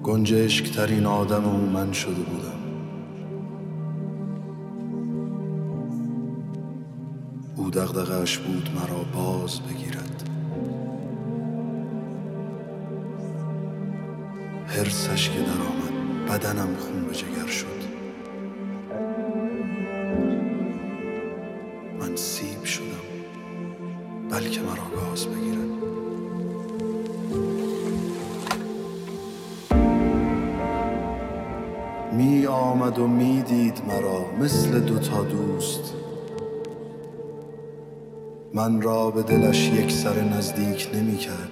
گنجشک ترین آدم او من شده بودم. او دغدغه‌اش بود مرا باز بگیرد، حرصش که در آمد بدنم خون به جگر شد. من سیب شدم بلکه مرا گاز بگیرد. می آمد و می دید مرا مثل دوتا دوست، من را به دلش یک سر نزدیک نمی کرد.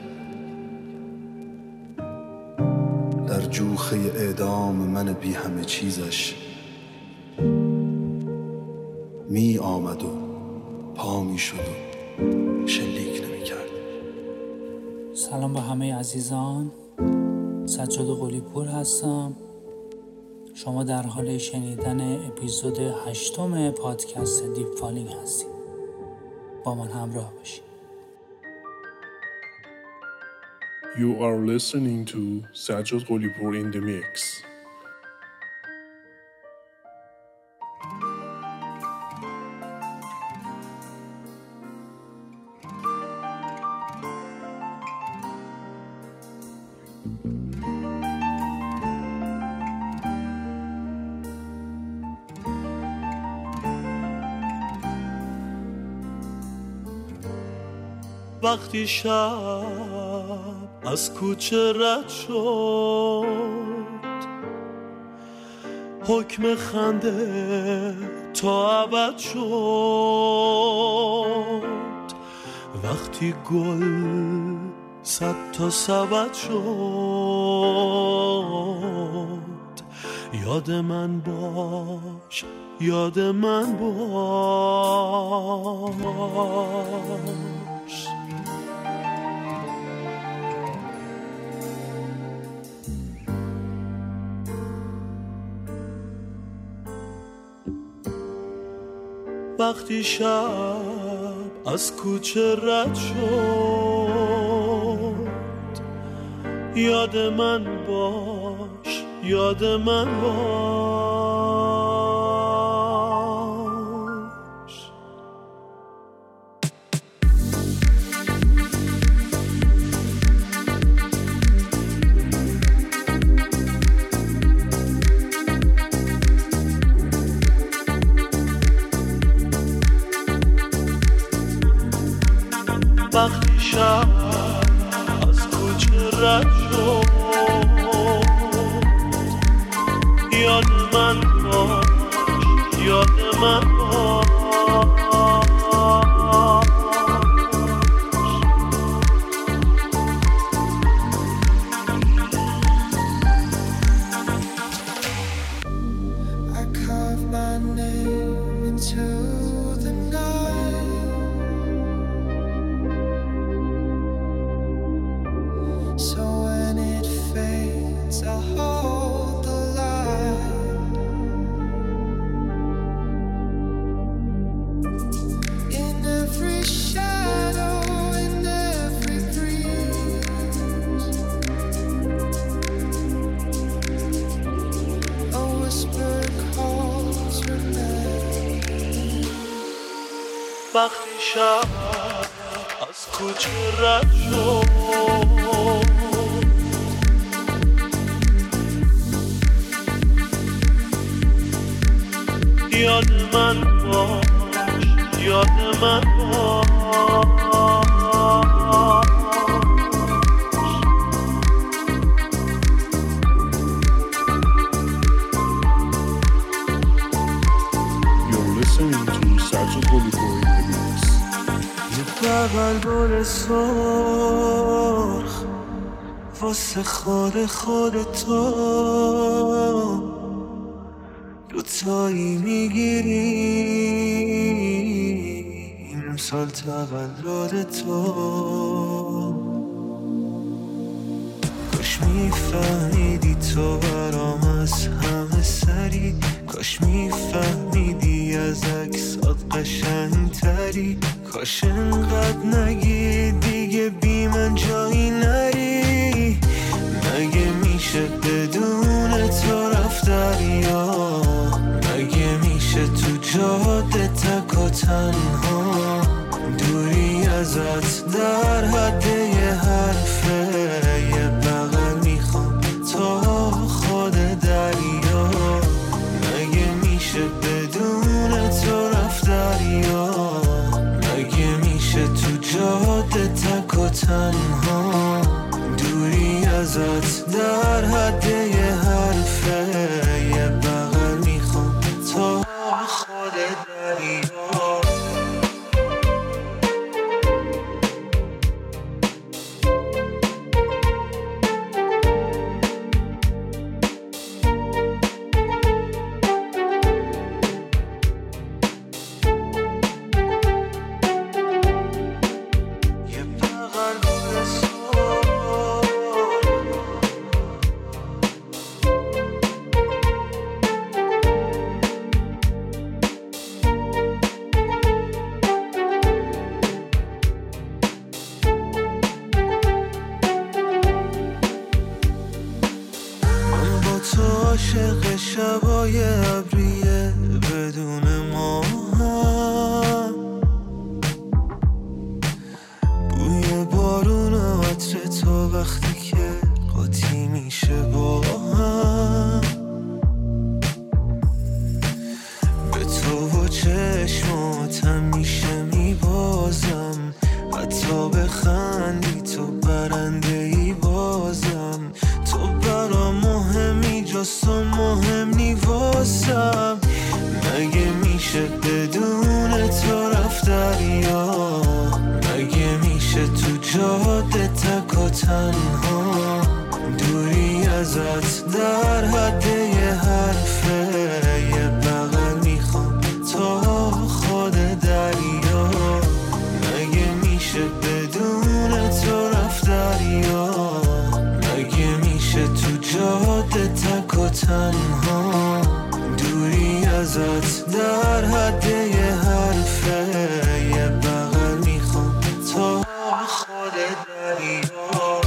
در جوخه اعدام من بی همه چیزش می آمد و پا می شد و شلیک نمی کرد. سلام به همه عزیزان، سجاد قلی‌پور هستم. شما در حال شنیدن اپیزود 8 پادکست دیپ فالینگ هستید. با من همراه باشید. You are listening to Sajjad Qolipour in the mix. وقتی شب از کوچه رد شد، حکم خنده تا ابد شد. وقتی گل 100 تا سبد شد، یاد من باش، یاد من باش. وقتی شب از کوچه رد شد، یاد من باش، یاد من باش. وقتی شب از کوچه رد شد، یاد من باش، یاد من باش. I carve my name into the night, so when it fades I hold the light. In every shadow, in every breeze, a whisper calls your name. وقتی شب از کوچه رد شد، یاد من باش، یاد من باش. You're listening to Sajjad Qolipour in the mix. بغل بر سرخ واسه خار خودتو، دوتایی میگیریم امسال تولد تو. کاش میفهمیدی تو برام از همه سری، کاش میفهمیدی از عکسات قشنگتری، کاش انقدر نگی دیگه بی من جایی نری. مگه میشه بدون جاده تک و تنها، دوری ازت در حد یه حرفه، یه بغل میخوام تا خود دریا. مگه میشه بدون تو رفت دریا؟ مگه میشه تو جاده تک و تنها، دوری ازت در حد یه حرفه، یه بغل میخوام تا خود دریا. عاشق شبای ابریه بدون ما هم، بوی بارون و عطر تو وقتی که قاطی میشه با هم، به تو و چشماتم میشه میبازم، حتی بخندی تو برنده ای بازم، تو برام مهمی جست و مهم نی واسم. مگه میشه بدون تو رفت دریا؟ مگه میشه تو جاده تک و تنها، دوری ازت در حد یه حرفه، یه بغل میخوام تا خود دریا. مگه میشه بدون تو رفت دریا؟ مگه میشه تو جاده تک و تنها، دوری ازت در حد یه حرفه، یه بغل میخوام تا خود دریا.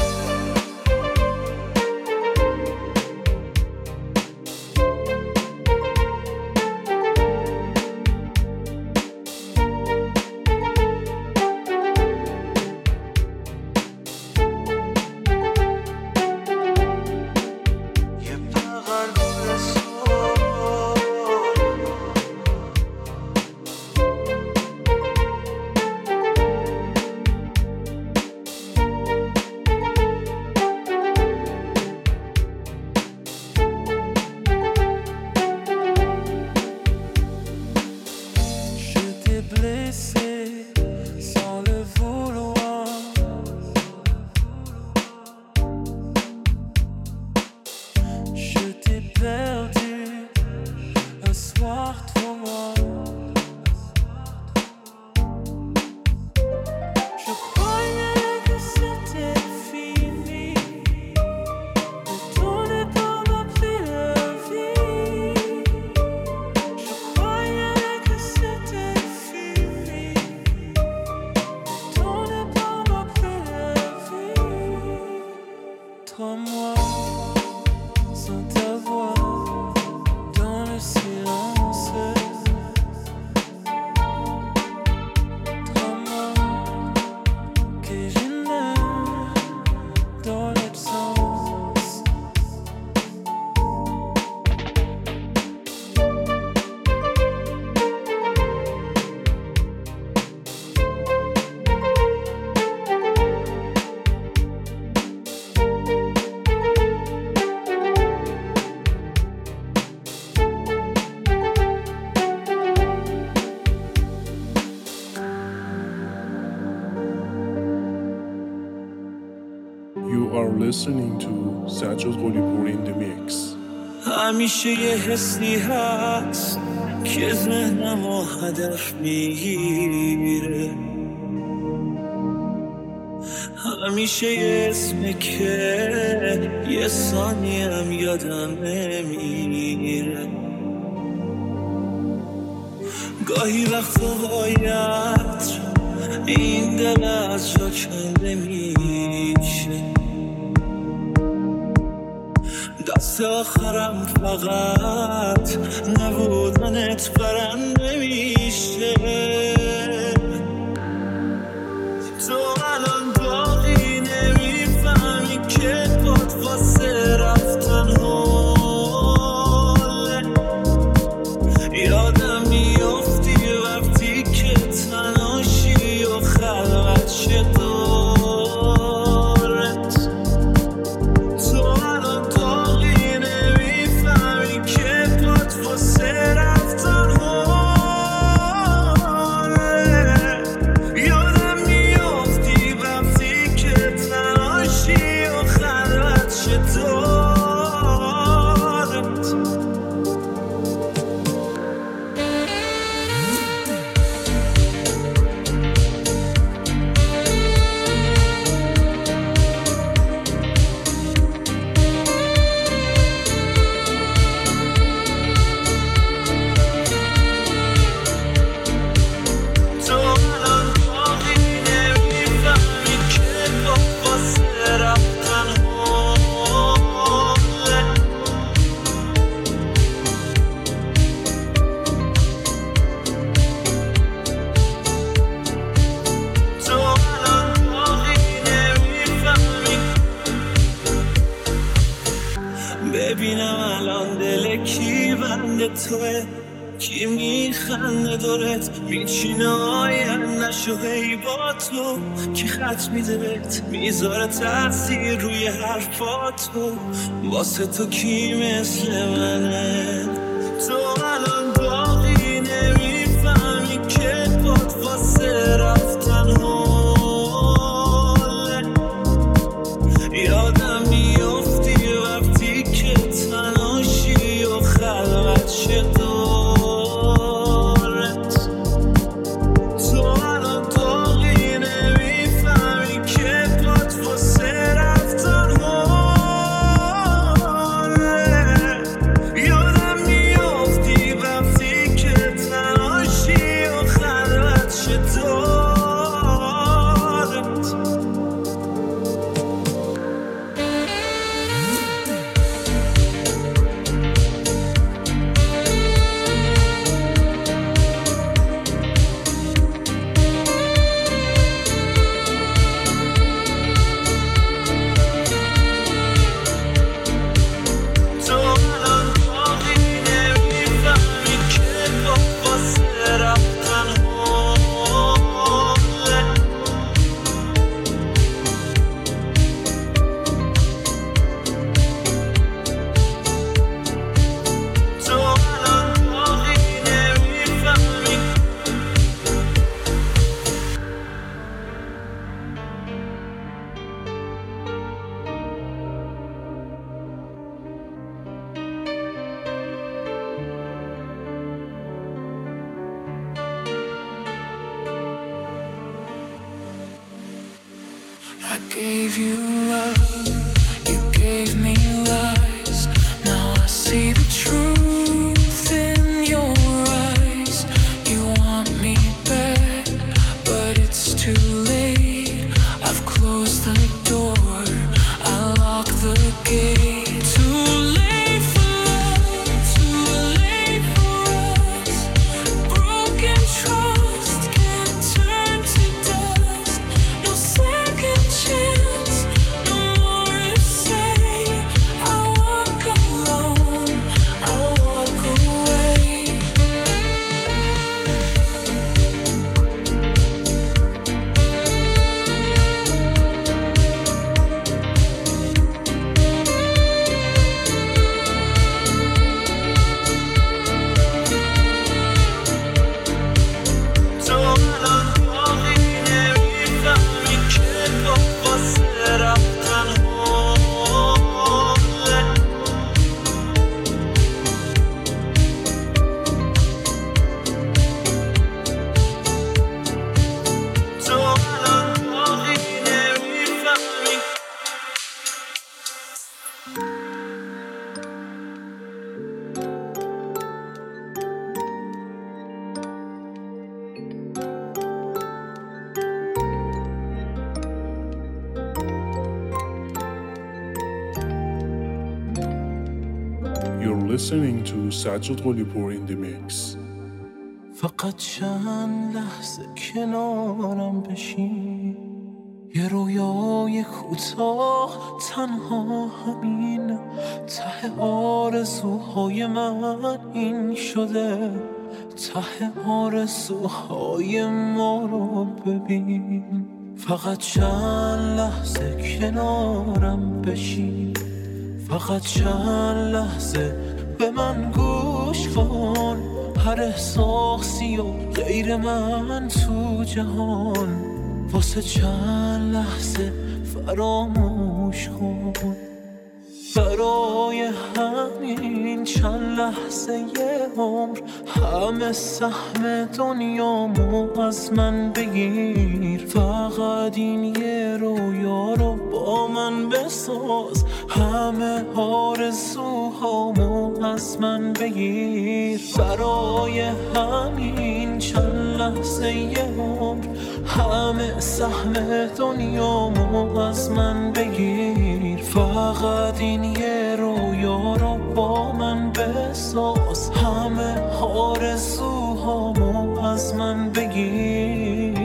You are listening to Sajjad Gholipur in the mix. همیشه یه حسی هست که ذهنمو هدف میگیره، همیشه یه اسمه که یه ثانیم یادم نمیره. گاهی وقتا باید این دل از جا کنده میشه، دست درس آخرم فقط نبودنت برنده میشه. تو الان داغی نمیفهمی که باد واسه رفتن حاله. یادم میافتی وقتی که تنهاشی و خلوت شه دارت. تو الان داغی نمیفهمی که باد واسه رفتن حاله. یادم میافتی وقتی که تنهاشی و خلوت شه دارت. تو الان داغی نمیفهمی که باد واسه رفتن حاله. تو الان داغی نمیفهمی. ببینم الان دل کی بند توه، کی میخنده دورت میچینه آینده‌شو هی با تو، کی خط میده بهت میذاره تاثیر روی حرفاتو. واسه تو کی مثل منه؟ تو الان داغی نمیفهمی که باد واسه رفتن حاله. یادم میافتی وقتی که تنهاشی و خلوت شه دارت. تو الان داغی نمیفهمی که باد واسه رفتن حاله. یادم میافتی وقتی که تنهاشی و خلوت شه دارت. تو الان داغی نمیفهمی که باد واسه رفتن حاله. تو الان داغی نمیفهمی. I gave you love, you gave me lies. Now I see the truth in your eyes. You want me back, but it's too late. I've closed the door, I locked the gate. Too late for love, too late for us. Broken trust can't turn to dust. No second chance, no listening to Sajjad Ghalipur in the mix. فقط چند لحظه کنارم بشین، یه رویای کوتاه تنها همین، ته آرزوهای من این شده، ته آرزوهای ما رو ببین. فقط چند لحظه کنارم بشین، فقط چند لحظه به من گوش کن، هر احساسی و غیر من تو جهان واسه چند لحظه فراموش کن. برای همین چند لحظه یه عمر همه سهم دنیامو از من بگیر، فقط این یه رویا رو با من بساز، همه آرزوهامو از من بگیر. برای همین چند لحظه یه عمر همه سهم دنیامو از من بگیر، فقط این یه رویا رو با من بساز، همه آرزوهامو از من بگیر.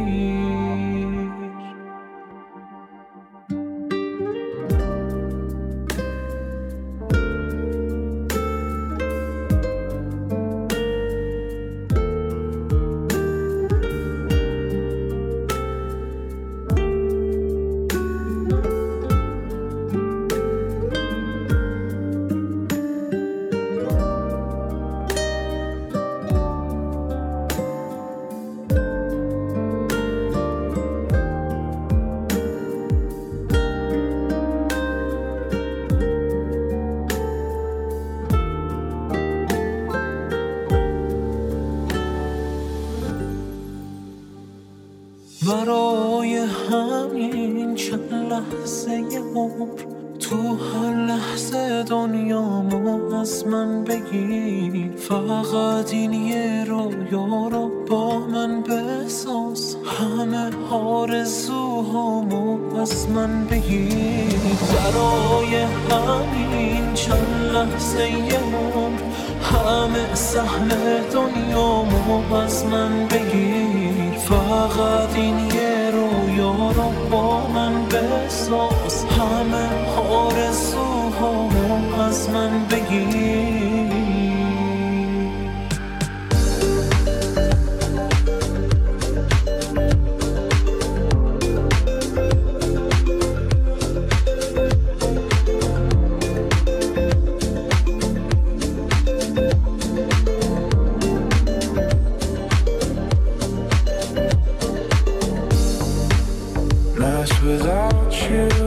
برای همین چند لحظه یه عمر تو هر لحظه دنیامو از من بگیر، فقط این یه رویا رو با من بساز، همه آرزوهامو از من بگیر. برای همین چند لحظه یه عمر همه سهم دنیامو از من بگیر، فقط این یه رویا رو با من بساز، همه آرزوهامو از من بگیر. Without you